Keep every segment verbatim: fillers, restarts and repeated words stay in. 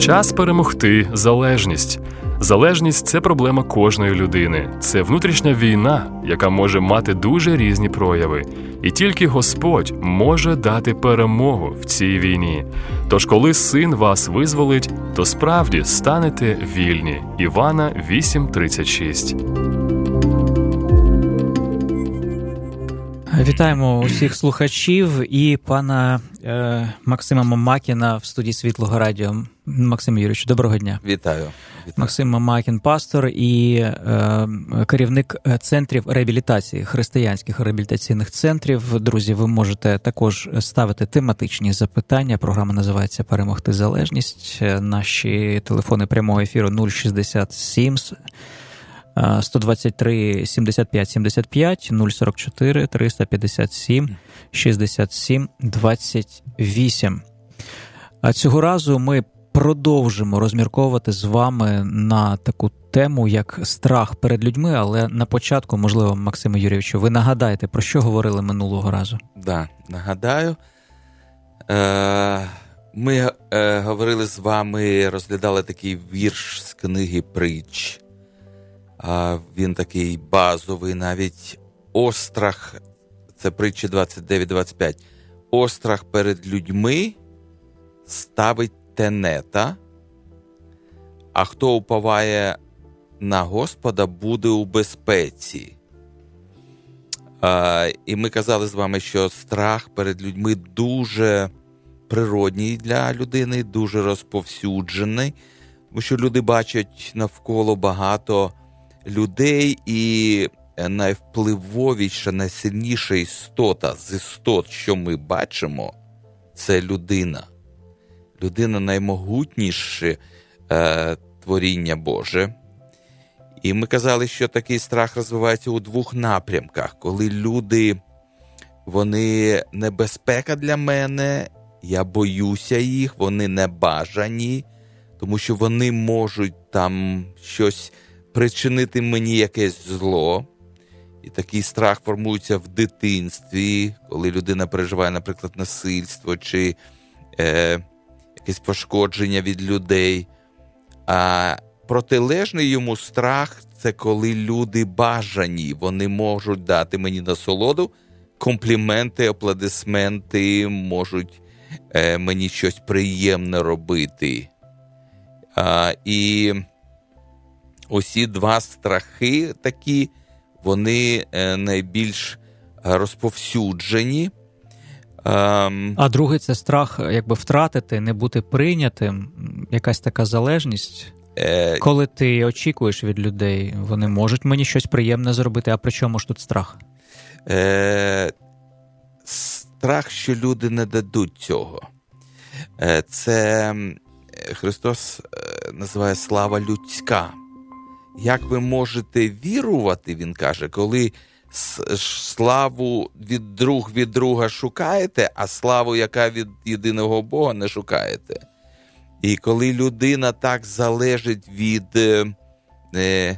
Час перемогти залежність. Залежність – це проблема кожної людини. Це внутрішня війна, яка може мати дуже різні прояви. І тільки Господь може дати перемогу в цій війні. Тож, коли Син вас визволить, то справді станете вільні. Івана вісім тридцять шість. Вітаємо усіх слухачів і пана е, Максима Мамакіна в студії Світлого Радіо. Максим Юрійович, доброго дня. Вітаю. Вітаю. Максим Мамакін, пастор і е, керівник центрів реабілітації, християнських реабілітаційних центрів. Друзі, ви можете також ставити тематичні запитання. Програма називається «Перемогти залежність». Наші телефони прямого ефіру нуль шістдесят сім сто двадцять три сімдесят п'ять сімдесят п'ять, нуль сорок чотири триста п'ятдесят сім шістдесят сім двадцять вісім. А цього разу ми продовжимо розмірковувати з вами на таку тему, як страх перед людьми, але на початку, можливо, Максиме Юрійовичу, ви нагадаєте, про що говорили минулого разу? Так, да, нагадаю. Е, ми е, говорили з вами, розглядали такий вірш з книги «Притч». А він такий базовий, навіть острах, це Притчі двадцять дев'ять двадцять п'ять. Острах перед людьми ставить тенета, а хто уповає на Господа, буде у безпеці. А, і ми казали з вами, що страх перед людьми дуже природній для людини, дуже розповсюджений, тому що люди бачать навколо багато людей, і найвпливовіша, найсильніша істота з істот, що ми бачимо, це людина. Людина наймогутніше е, творіння Боже. І ми казали, що такий страх розвивається у двох напрямках. Коли люди, вони небезпека для мене, я боюся їх, вони небажані, тому що вони можуть там щось причинити мені якесь зло. І такий страх формується в дитинстві, коли людина переживає, наприклад, насильство чи е, якесь пошкодження від людей. А протилежний йому страх – це коли люди бажані. Вони можуть дати мені насолоду, компліменти, аплодисменти, можуть е, мені щось приємне робити. А, і усі два страхи такі, вони е, найбільш розповсюджені. Um, а другий – це страх якби втратити, не бути прийнятим, якась така залежність. Е... Коли ти очікуєш від людей, вони можуть мені щось приємне зробити, а при чому ж тут страх? Е... Страх, що люди не дадуть цього. Е... Це Христос називає слава людська. Як ви можете вірувати, він каже, коли славу від друг від друга шукаєте, а славу, яка від єдиного Бога, не шукаєте. І коли людина так залежить від е, е,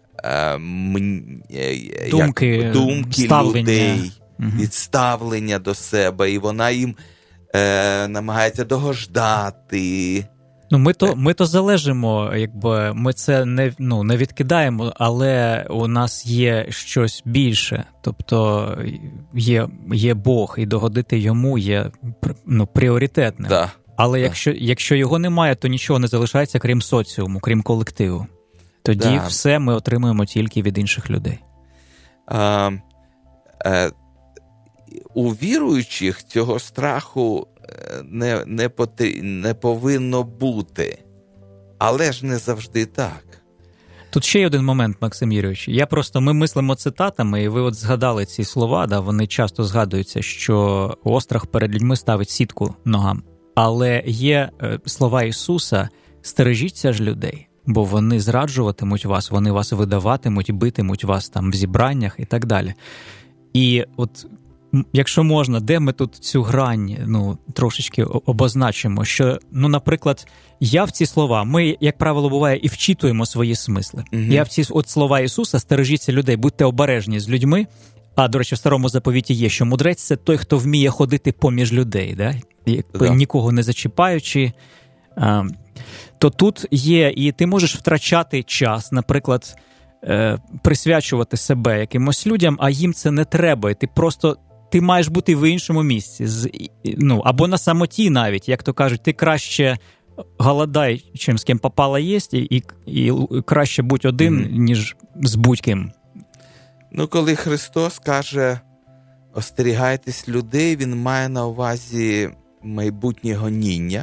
е, думки, як, думки людей, угу. від ставлення до себе, і вона їм е, намагається догождати. Ну, ми то, ми то залежимо, якби, ми це не, ну, не відкидаємо, але у нас є щось більше, тобто є, є Бог, і догодити йому є, ну, пріоритетним. Да. Але да. якщо, якщо його немає, то нічого не залишається, крім соціуму, крім колективу. Тоді да. все ми отримуємо тільки від інших людей. А, а, у віруючих цього страху Не, не, поти, не повинно бути. Але ж не завжди так. Тут ще є один момент, Максим Юрійович. Я просто, ми мислимо цитатами, і ви от згадали ці слова, да, вони часто згадуються, що острах перед людьми ставить сітку ногам. Але є е, слова Ісуса: «Стережіться ж людей, бо вони зраджуватимуть вас, вони вас видаватимуть, битимуть вас там в зібраннях» і так далі. І от якщо можна, де ми тут цю грань, ну, трошечки обозначимо, що, ну, наприклад, я в ці слова, ми, як правило, буває, і вчитуємо свої смисли. Угу. Я в ці от слова Ісуса: «Стережіться людей, будьте обережні з людьми». А, до речі, в Старому Заповіті є, що мудрець – це той, хто вміє ходити поміж людей, да? Да. Нікого не зачіпаючи. то тут є, і ти можеш втрачати час, наприклад, е, присвячувати себе якимось людям, а їм це не треба, і ти просто, ти маєш бути в іншому місці, з, ну, або на самоті навіть, як то кажуть, ти краще голодай, чим з ким попало єсть, і, і, і краще будь один, mm-hmm. ніж з будь-ким. Ну, коли Христос каже, остерігайтесь людей, він має на увазі майбутнє гоніння.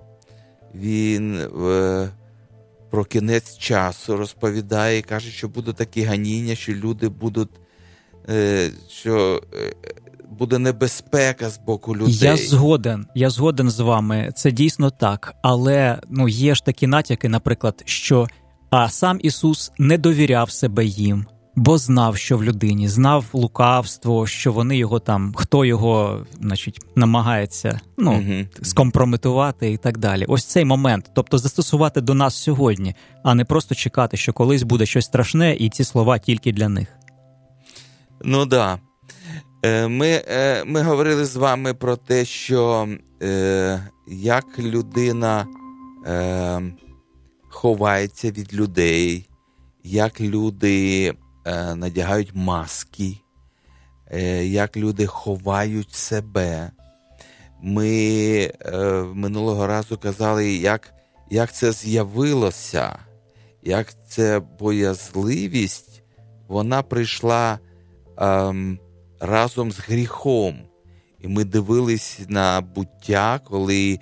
Він е, про кінець часу розповідає і каже, що будуть такі гоніння, що люди будуть, е, що е, буде небезпека з боку людей. Я згоден, я згоден з вами, це дійсно так, але ну, є ж такі натяки, наприклад, що а сам Ісус не довіряв себе їм, бо знав, що в людині, знав лукавство, що вони його там, хто його, значить, намагається, ну, mm-hmm. скомпрометувати і так далі. Ось цей момент, тобто застосувати до нас сьогодні, а не просто чекати, що колись буде щось страшне, і ці слова тільки для них. Ну, да. Ми, ми говорили з вами про те, що е, як людина е, ховається від людей, як люди е, надягають маски, е, як люди ховають себе. Ми е, минулого разу казали, як, як це з'явилося, як ця боязливість, вона прийшла е, разом з гріхом. І ми дивились на буття, коли е,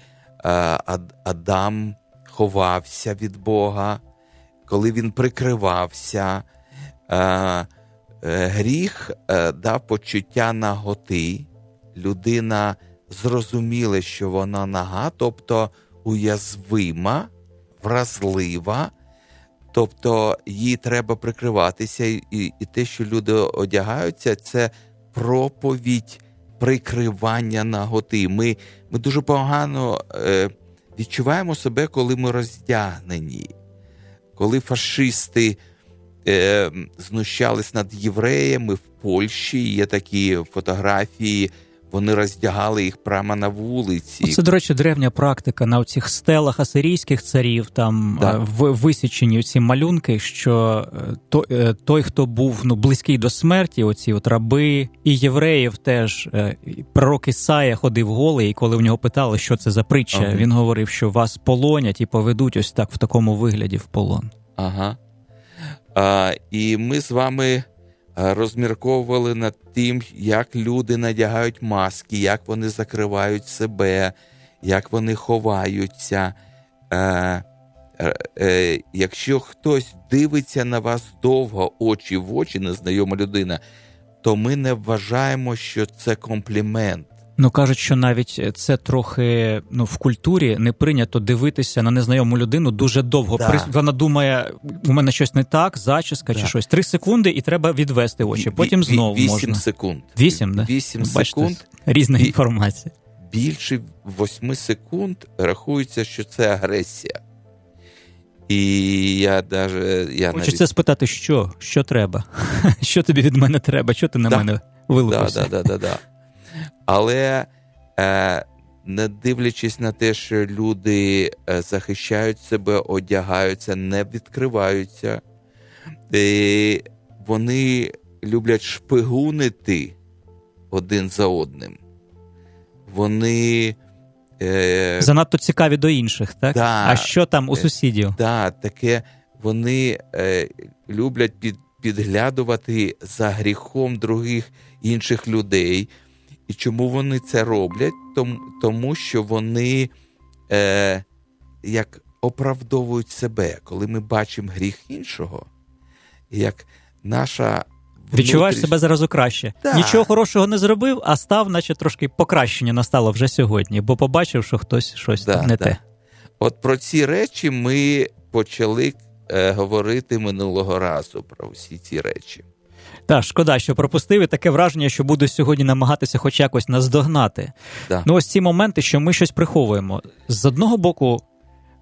Адам ховався від Бога, коли він прикривався. Е, е, гріх е, дав почуття наготи. Людина зрозуміла, що вона нага, тобто уязвима, вразлива, тобто їй треба прикриватися. І, і те, що люди одягаються, це проповідь прикривання наготи. Ми, ми дуже погано е, відчуваємо себе, коли ми роздягнені. Коли фашисти е, знущались над євреями в Польщі, є такі фотографії, вони роздягали їх прямо на вулиці. Це, до речі, древня практика на оцих стелах асирійських царів, там да. в, висічені ці малюнки, що той, той, хто був ну, близький до смерті, оці от раби, і євреїв теж, пророк Ісая ходив голий, і коли в нього питали, що це за притча, ага. він говорив, що вас полонять і поведуть ось так в такому вигляді в полон. Ага. А, і ми з вами розмірковували над тим, як люди надягають маски, як вони закривають себе, як вони ховаються. Е, е, якщо хтось дивиться на вас довго, очі в очі, незнайома людина, то ми не вважаємо, що це комплімент. Ну, кажуть, що навіть це трохи ну, в культурі не прийнято дивитися на незнайому людину дуже довго. Да. Вона думає, у мене щось не так, зачіска да. чи щось. Три секунди і треба відвести очі, потім знову Вісім можна. секунд. Вісім, да? Вісім Бачите, секунд. Різна Бі... інформація. Більше восьми секунд рахується, що це агресія. І я даже... Я Хочеться навіть... спитати, що? Що треба? Що тобі від мене треба? Що ти на да. мене вилупився? Так, да, да, да, да. Але е, не дивлячись на те, що люди е, захищають себе, одягаються, не відкриваються, е, вони люблять шпигунити один за одним. Вони... Е, занадто цікаві до інших, так? Да, а що там у сусідів? Так, да, таке вони е, люблять під, підглядувати за гріхом других інших людей. І чому вони це роблять? Тому, тому що вони е, як оправдовують себе. Коли ми бачимо гріх іншого, як наша внутріш... Відчуваєш себе зразу краще. Да. Нічого хорошого не зробив, а став, наче трошки покращення настало вже сьогодні, бо побачив, що хтось щось да, не да. те. От про ці речі ми почали е, говорити минулого разу, про всі ці речі. Так, шкода, що пропустив, і таке враження, що буду сьогодні намагатися хоч якось наздогнати. Да. Ну ось ці моменти, що ми щось приховуємо. З одного боку,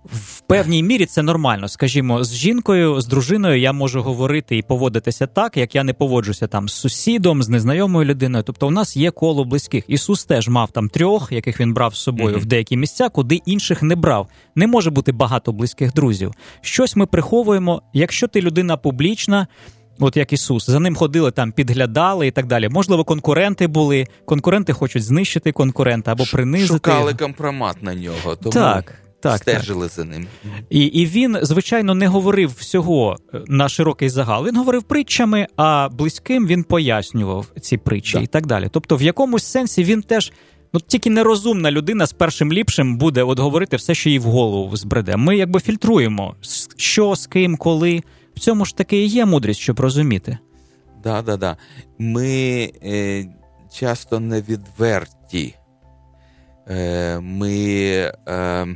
в певній мірі це нормально. Скажімо, з жінкою, з дружиною я можу говорити і поводитися так, як я не поводжуся там з сусідом, з незнайомою людиною. Тобто у нас є коло близьких. Ісус теж мав там трьох, яких він брав з собою mm-hmm. в деякі місця, куди інших не брав. Не може бути багато близьких друзів. Щось ми приховуємо. Якщо ти людина публічна, от як Ісус, за ним ходили, там підглядали і так далі. Можливо, конкуренти були, конкуренти хочуть знищити конкурента або принизити. Шукали компромат на нього, тому так, так, стежили так. за ним. І, і він, звичайно, не говорив всього на широкий загал. Він говорив притчами, а близьким він пояснював ці притчі так. і так далі. Тобто в якомусь сенсі він теж, ну тільки нерозумна людина з першим ліпшим буде от говорити все, що їй в голову збреде. Ми якби фільтруємо, що, з ким, коли. В цьому ж таки і є мудрість, щоб розуміти. Да, да, да. Ми е, часто невідверті. Е, ми е, е,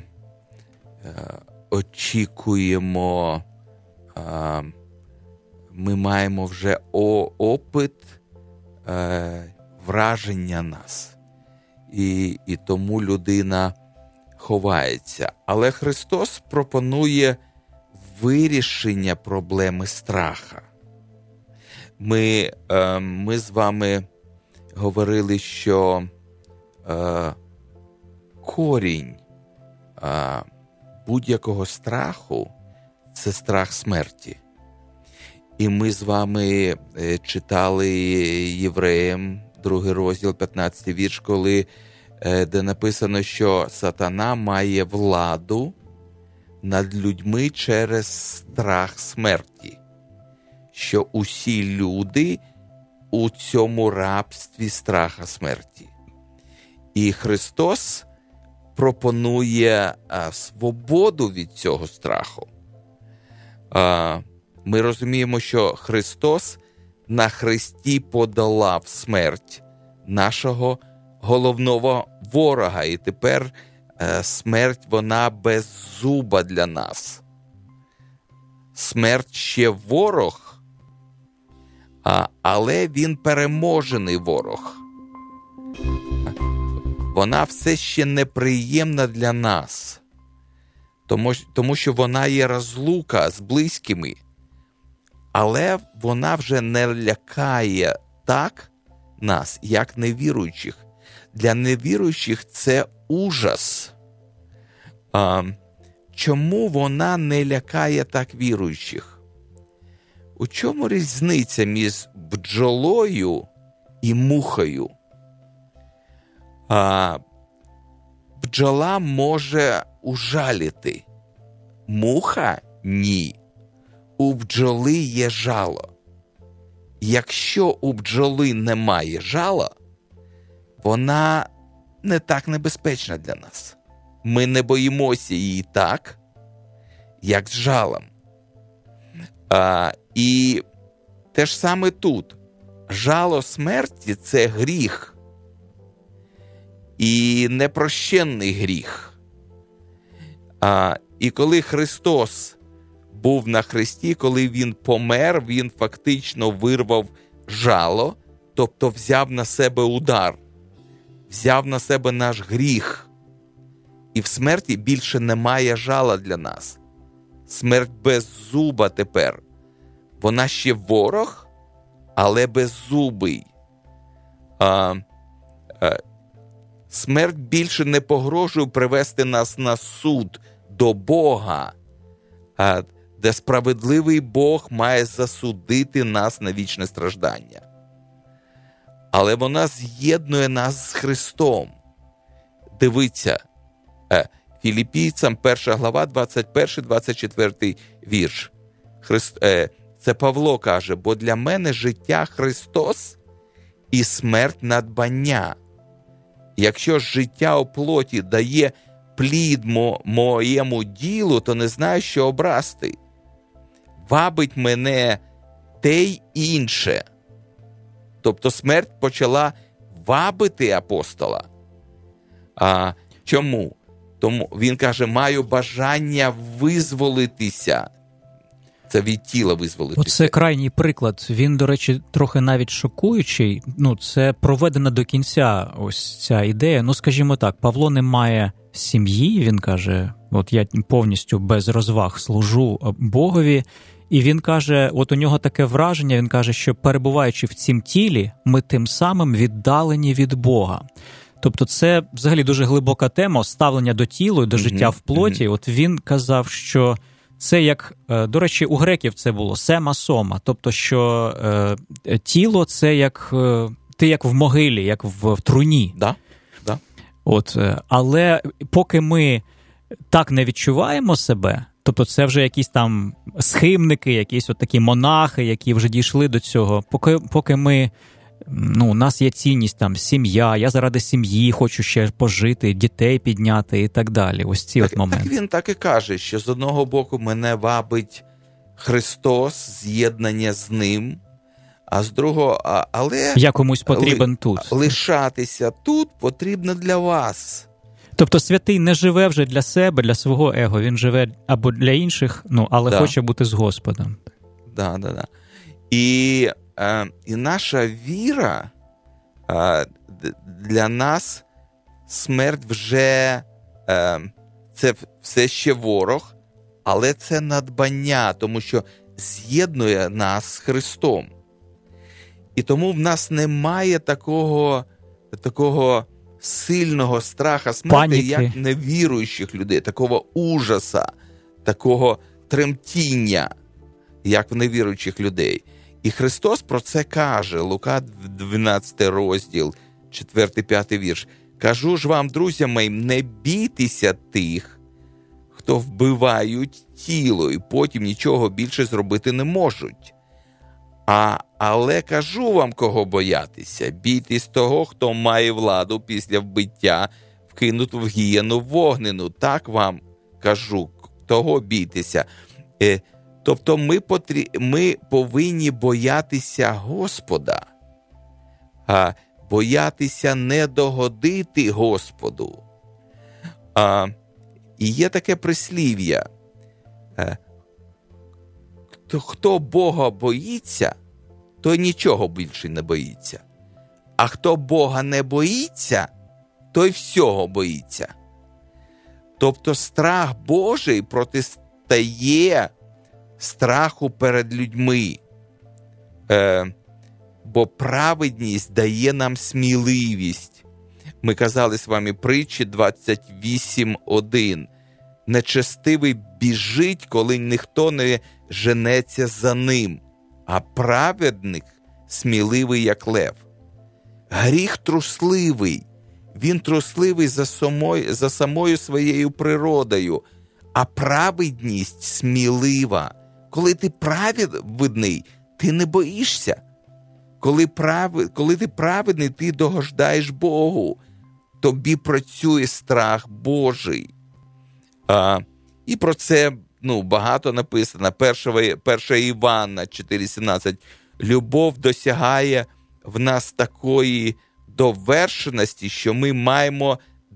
очікуємо, е, ми маємо вже о, опит е, враження нас. І, і тому людина ховається. Але Христос пропонує вирішення проблеми страха. Ми, е, ми з вами говорили, що е, корінь е, будь-якого страху – це страх смерті. І ми з вами е, читали Євреям, другий розділ, п'ятнадцятий вірш, коли, е, де написано, що сатана має владу над людьми через страх смерті, що усі люди у цьому рабстві страха смерті. І Христос пропонує а, свободу від цього страху. А, ми розуміємо, що Христос на хресті подолав смерть нашого головного ворога, і тепер смерть, вона беззуба для нас. Смерть ще ворог, а, але він переможений ворог. Вона все ще неприємна для нас, тому, тому що вона є розлука з близькими, але вона вже не лякає так нас, як невіруючих. Для невіруючих це ужас. А, чому вона не лякає так віруючих? У чому різниця між бджолою і мухою? А, бджола може ужалити. Муха – ні. У бджоли є жало. Якщо у бджоли немає жала, вона не так небезпечна для нас. Ми не боїмося її так, як з жалом. А, і те ж саме тут. Жало смерті – це гріх. І непрощенний гріх. А, і коли Христос був на хресті, коли Він помер, Він фактично вирвав жало, тобто взяв на себе удар. Взяв на себе наш гріх. І в смерті більше немає жала для нас. Смерть беззуба тепер. Вона ще ворог, але беззубий. А, а, смерть більше не погрожує привести нас на суд до Бога, а, де справедливий Бог має засудити нас на вічне страждання. Але вона з'єднує нас з Христом. Дивіться, Філіпійцям перша глава, двадцять перший двадцять четвертий вірш. Христ, це Павло каже, бо для мене життя Христос і смерть надбання. Якщо ж життя у плоті дає плід мо, моєму ділу, то не знаю, що обрасти. Вабить мене те й інше. Тобто смерть почала вабити апостола. А чому? Тому він каже, маю бажання визволитися. Це від тіла визволитися. Оце крайній приклад. Він, до речі, трохи навіть шокуючий. Ну, це проведена до кінця ось ця ідея. Ну, скажімо так, Павло не має сім'ї, він каже, от я повністю без розваг служу Богові. І він каже, от у нього таке враження, він каже, що перебуваючи в цім тілі, ми тим самим віддалені від Бога. Тобто це взагалі дуже глибока тема, ставлення до тіла, до життя в плоті. От він казав, що це як, до речі, у греків це було сема-сома, тобто що е, тіло це як, е, ти як в могилі, як в, в труні. Да, да. От, але поки ми так не відчуваємо себе, тобто це вже якісь там схимники, якісь от такі монахи, які вже дійшли до цього, поки, поки ми, ну, у нас є цінність там сім'я, я заради сім'ї хочу ще пожити, дітей підняти і так далі. Ось ці так, от моменти. Так він так і каже, що з одного боку мене вабить Христос, з'єднання з Ним, а з другого, а, але... Я комусь потрібен ли, тут. Лишатися тут потрібно для вас. Тобто святий не живе вже для себе, для свого его, він живе або для інших, ну, але да. хоче бути з Господом. Да, да, да. І, е, і наша віра, е, для нас смерть вже, е, це все ще ворог, але це надбання, тому що з'єднує нас з Христом. І тому в нас немає такого, такого сильного страха смерті, паніки, як невіруючих людей, такого ужаса, такого тремтіння, як в невіруючих людей. І Христос про це каже, Лука дванадцятий розділ, четвертий-п'ятий вірш. «Кажу ж вам, друзі мої, не бійтеся тих, хто вбивають тіло, і потім нічого більше зробити не можуть. А, але кажу вам, кого боятися, бійтесь того, хто має владу після вбиття вкинути в гієну вогнену. Так вам кажу, того бійтеся». Е, тобто ми, потрі... ми повинні боятися Господа, а боятися не догодити Господу. А, і є таке прислів'я. Е, хто Бога боїться, той нічого більше не боїться. А хто Бога не боїться, той всього боїться. Тобто страх Божий протистає страху перед людьми. Е, бо праведність дає нам сміливість. Ми казали з вами притчі двадцять вісім один. Нечестивий біжить, коли ніхто не женеться за ним, а праведник сміливий, як лев. Гріх трусливий, він трусливий за самою, за самою своєю природою, а праведність смілива. Коли ти праведний, ти не боїшся. Коли, прав... коли ти праведний, ти догоджаєш Богу. Тобі працює страх Божий. А, і про це ну, багато написано. Перша Івана чотири сімнадцять. Любов досягає в нас такої довершеності, що ми маємо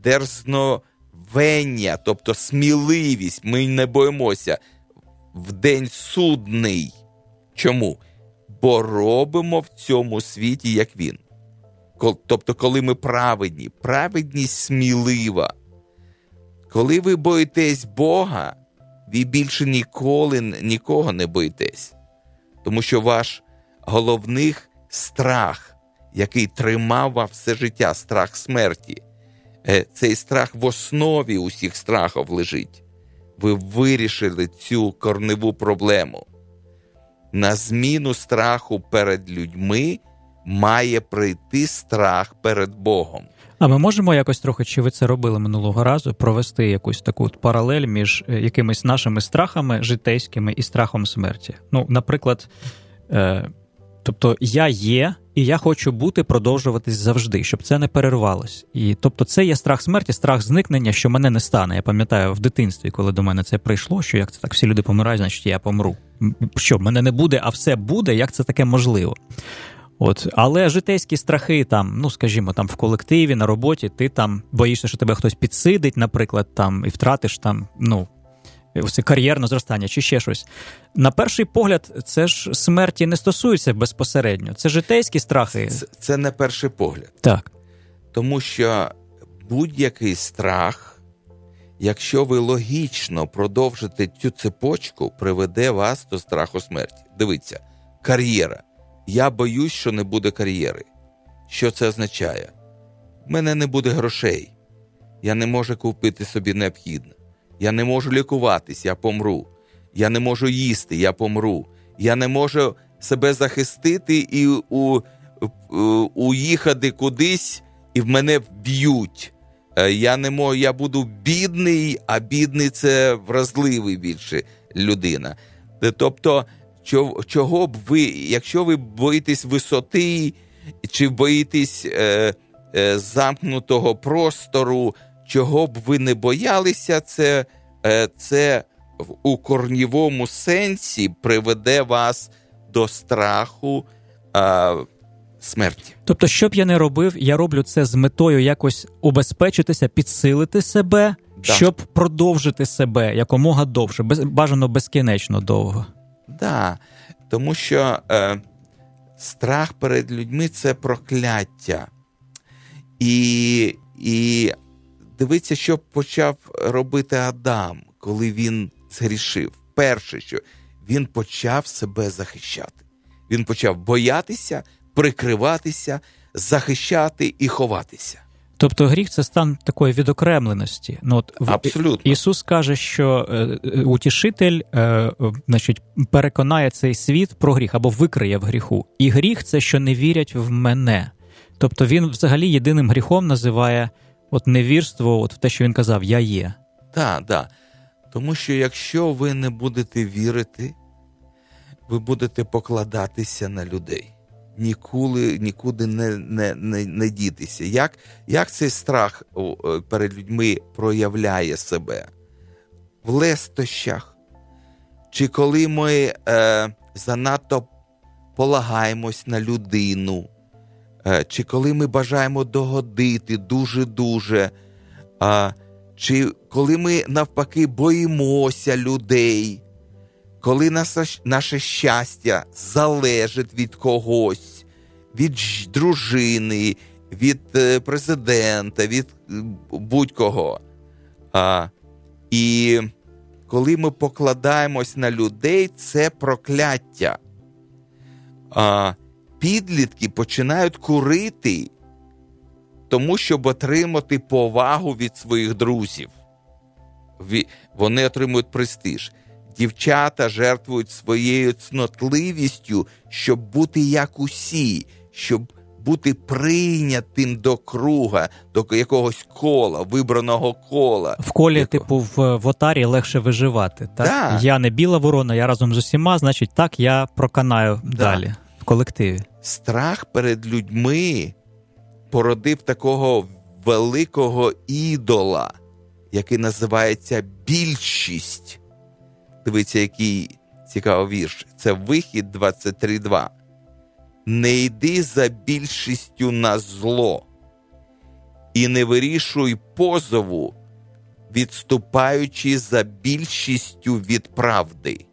дерзновення, тобто сміливість. Ми не боїмося в день судний. Чому? Бо робимо в цьому світі, як він. Тобто, коли ми праведні, праведність смілива. Коли ви боїтесь Бога, ви більше ніколи нікого не боїтесь. Тому що ваш головний страх, який тримав вас все життя, страх смерті, цей страх в основі усіх страхів лежить. Ви вирішили цю корневу проблему. На зміну страху перед людьми має прийти страх перед Богом. А ми можемо якось трохи, чи ви це робили минулого разу, провести якусь таку паралель між якимись нашими страхами житейськими і страхом смерті? Ну, наприклад, е, тобто я є, і я хочу бути, продовжуватись завжди, щоб це не перервалось. І, тобто це є страх смерті, страх зникнення, що мене не стане. Я пам'ятаю в дитинстві, коли до мене це прийшло, що як це так, всі люди помирають, значить я помру. Що, мене не буде, а все буде, як це таке можливо? От, але житейські страхи там, ну, скажімо, там в колективі, на роботі, ти там боїшся, що тебе хтось підсидить, наприклад, там, і втратиш там, ну, ось кар'єрне зростання чи ще щось. На перший погляд, це ж смерті не стосується безпосередньо. Це житейські страхи. Це, це не перший погляд. Так. Тому що будь-який страх, якщо ви логічно продовжите цю цепочку, приведе вас до страху смерті. Дивіться, кар'єра. Я боюсь, що не буде кар'єри. Що це означає? В мене не буде грошей. Я не можу купити собі необхідне. Я не можу лікуватись, я помру. Я не можу їсти, я помру. Я не можу себе захистити і у, у, уїхати кудись, і в мене вб'ють. Я не можу, я буду бідний, а бідний – це вразливий більше людина. Тобто, чого б ви, якщо ви боїтесь висоти, чи боїтесь е, е, замкнутого простору, чого б ви не боялися, це, е, це у корнівому сенсі приведе вас до страху е, смерті. Тобто, що б я не робив, я роблю це з метою якось убезпечитися, підсилити себе, да. щоб продовжити себе якомога довше, без, бажано безкінечно довго. Так, да, тому що е, страх перед людьми – це прокляття. І, і дивіться, що почав робити Адам, коли він згрішив. Перше, що він почав себе захищати. Він почав боятися, прикриватися, захищати і ховатися. Тобто гріх – це стан такої відокремленості. Ну, от, абсолютно. Ісус каже, що е, утішитель е, значить, переконає цей світ про гріх або викриє в гріху. І гріх – це, що не вірять в мене. Тобто він взагалі єдиним гріхом називає от невірство, от в те, що він казав «я є». Так, так. Тому що якщо ви не будете вірити, ви будете покладатися на людей. Ніколи, нікуди не, не, не, не дітися. Як, як цей страх перед людьми проявляє себе? В лестощах. Чи коли ми е, занадто полагаємось на людину, е, чи коли ми бажаємо догодити дуже-дуже, е, чи коли ми навпаки боїмося людей, коли наше, наше щастя залежить від когось, від дружини, від президента, від будь-кого. А, і коли ми покладаємось на людей, це прокляття. А, підлітки починають курити, тому щоб отримати повагу від своїх друзів. Вони отримують престиж. Дівчата жертвують своєю цнотливістю, щоб бути як усі, щоб бути прийнятим до круга, до якогось кола, вибраного кола. В колі, якого... типу, в, в отарі легше виживати, так? Да. Я не біла ворона, я разом з усіма, значить, так, я проканаю да. далі, в колективі. Страх перед людьми породив такого великого ідола, який називається більшість. Дивіться, який цікавий вірш. Це Вихід двадцять три два. «Не йди за більшістю на зло, і не вирішуй позову, відступаючи за більшістю від правди».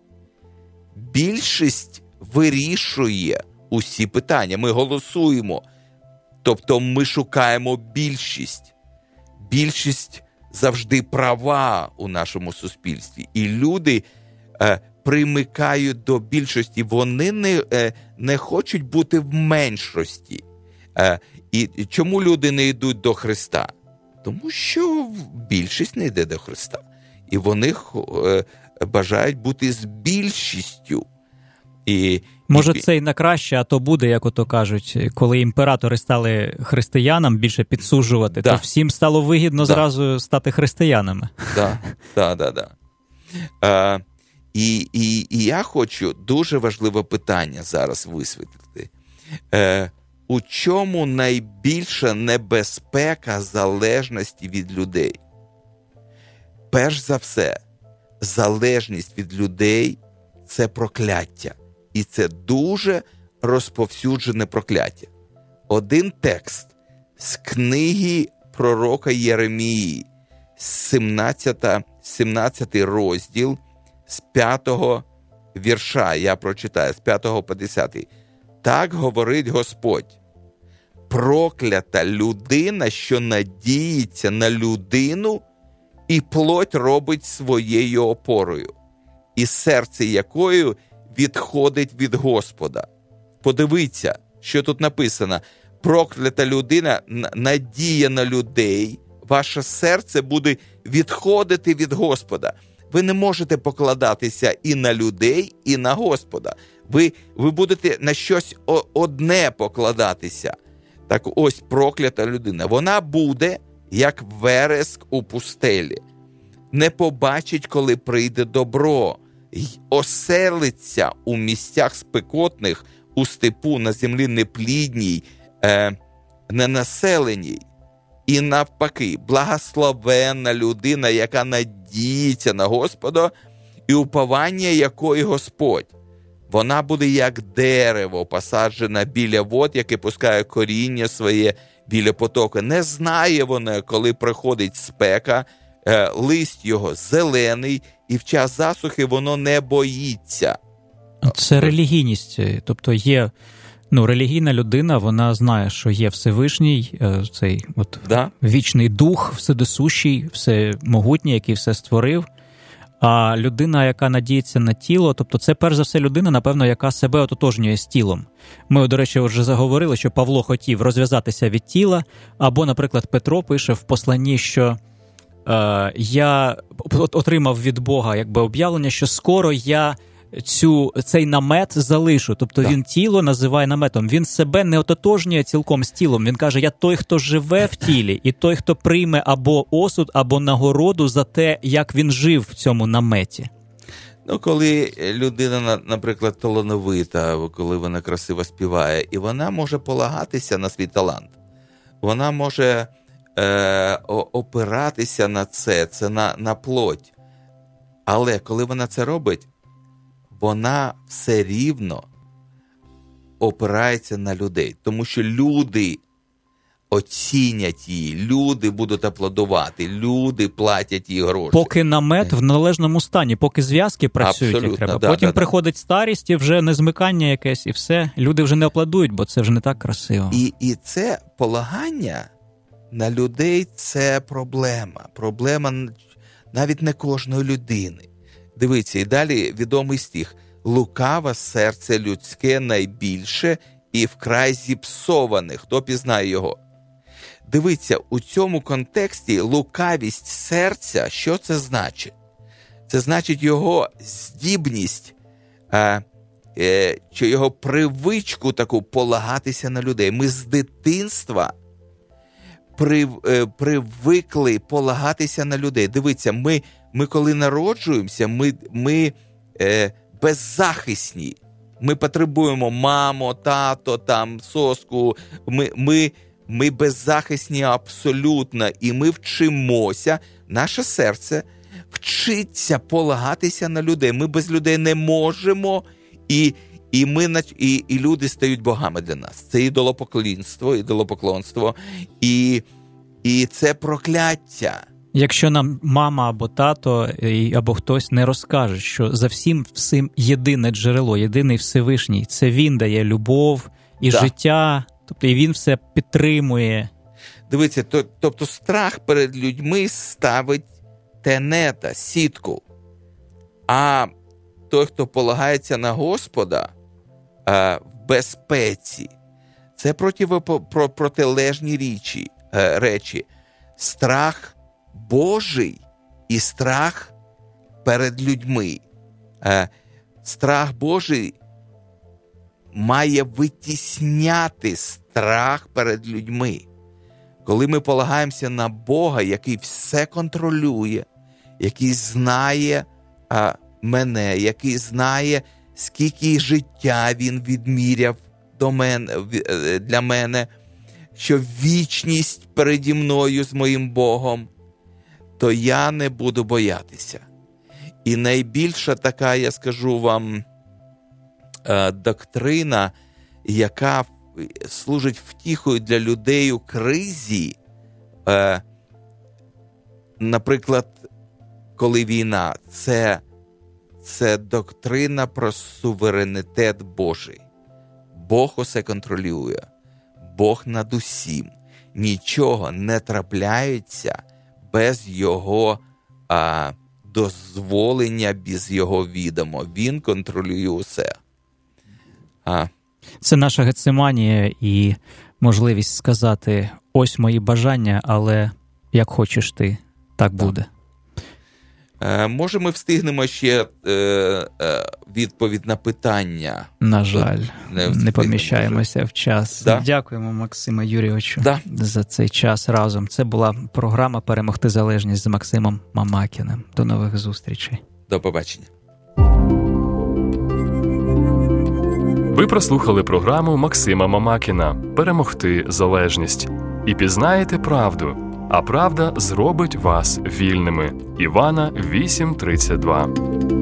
Більшість вирішує усі питання. Ми голосуємо. Тобто ми шукаємо більшість. Більшість завжди права у нашому суспільстві. І люди е, примикають до більшості. Вони не, е, не хочуть бути в меншості. Е, і, і чому люди не йдуть до Христа? Тому що більшість не йде до Христа. І вони е, бажають бути з більшістю. І, Може, і... це й на краще, а то буде, як ото кажуть, коли імператори стали християнам більше підсуджувати, да. то всім стало вигідно да. зразу стати християнами. Так, так, так, так. І, і, і я хочу дуже важливе питання зараз висвітлити. Е, у чому найбільша небезпека залежності від людей? Перш за все, залежність від людей – це прокляття. І це дуже розповсюджене прокляття. Один текст з книги пророка Єремії, сімнадцятий розділ, з п'ятого вірша, я прочитаю, з п'ятого по десятий. «Так говорить Господь, проклята людина, що надіється на людину і плоть робить своєю опорою, і серце якою відходить від Господа. Подивіться, що тут написано. Проклята людина, надія на людей, ваше серце буде відходити від Господа. Ви не можете покладатися і на людей, і на Господа. Ви, ви будете на щось одне покладатися. Так ось проклята людина. Вона буде, як вереск у пустелі. Не побачить, коли прийде добро. Й оселиться у місцях спекотних, у степу, на землі неплідній, е, ненаселеній. І навпаки, благословенна людина, яка надіється на Господа, і уповання якої Господь. Вона буде як дерево, посаджене біля вод, яке пускає коріння своє біля потоку. Не знає вона, коли приходить спека, е, лист його зелений, і в час засухи воно не боїться. Це релігійність, тобто є... Ну, релігійна людина, вона знає, що є Всевишній, цей от да? вічний дух, вседосущий, всемогутній, який все створив. А людина, яка надіється на тіло, тобто це перш за все людина, напевно, яка себе ототожнює з тілом. Ми, до речі, вже заговорили, що Павло хотів розв'язатися від тіла, або, наприклад, Петро пише в посланні, що е, я отримав від Бога якби об'явлення, що скоро я Цю, цей намет залишу. Тобто так. Він тіло називає наметом. Він себе не ототожнює цілком з тілом. Він каже, я той, хто живе в тілі, і той, хто прийме або осуд, або нагороду за те, як він жив в цьому наметі. Ну, коли людина, наприклад, талановита, коли вона красиво співає, і вона може полагатися на свій талант. Вона може е, опиратися на це, це на, на плоть. Але коли вона це робить, вона все рівно опирається на людей. Тому що люди оцінять її, люди будуть аплодувати, люди платять їй гроші. Поки намет в належному стані, поки зв'язки працюють, абсолютно, як треба. Да, Потім да, приходить старість і вже незмикання якесь, і все. Люди вже не аплодують, бо це вже не так красиво. І, і це полагання на людей – це проблема. Проблема навіть не кожної людини. Дивіться, і далі відомий стих. Лукаве серце людське найбільше і вкрай зіпсоване. Хто пізнає його? Дивіться, у цьому контексті лукавість серця, що це значить? Це значить його здібність, а, е, чи його привичку таку полагатися на людей. Ми з дитинства прив, е, привикли полагатися на людей. Дивіться, ми Ми, коли народжуємося, ми, ми е, беззахисні. Ми потребуємо маму, тато, там, соску. Ми, ми, ми беззахисні абсолютно. І ми вчимося, наше серце вчиться полагатися на людей. Ми без людей не можемо, і, і, ми, і, і люди стають богами для нас. Це ідолопоклонство, ідолопоклонство, і, і це прокляття. Якщо нам мама або тато, або хтось не розкаже, що за всім всім єдине джерело, єдиний Всевишній, це він дає любов і да. життя, тобто і він все підтримує. Дивіться, то, тобто страх перед людьми ставить тенета, сітку. А той, хто полагається на Господа в безпеці, це протилежні речі, речі. Страх Божий і страх перед людьми. Страх Божий має витісняти страх перед людьми. Коли ми полагаємося на Бога, який все контролює, який знає а, мене, який знає, скільки життя Він відміряв до мене, для мене, що вічність переді мною з моїм Богом, то я не буду боятися. І найбільша така, я скажу вам, доктрина, яка служить втіхою для людей у кризі, наприклад, коли війна, це, це доктрина про суверенітет Божий. Бог усе контролює, Бог над усім. Нічого не трапляється без Його а, дозволення без його відома. Він контролює усе. А. Це наша Гециманія і можливість сказати: ось мої бажання, але як хочеш ти, так буде. Е, може, ми встигнемо ще е, е, відповідь на питання? На жаль, не, не поміщаємося може. в час. Да? Дякуємо, Максиме Юрійовичу, да. за цей час разом. Це була програма «Перемогти залежність» з Максимом Мамакіним. До нових зустрічей. До побачення. Ви прослухали програму Максима Мамакіна «Перемогти залежність» і пізнаєте правду, а правда зробить вас вільними. Івана вісім тридцять два.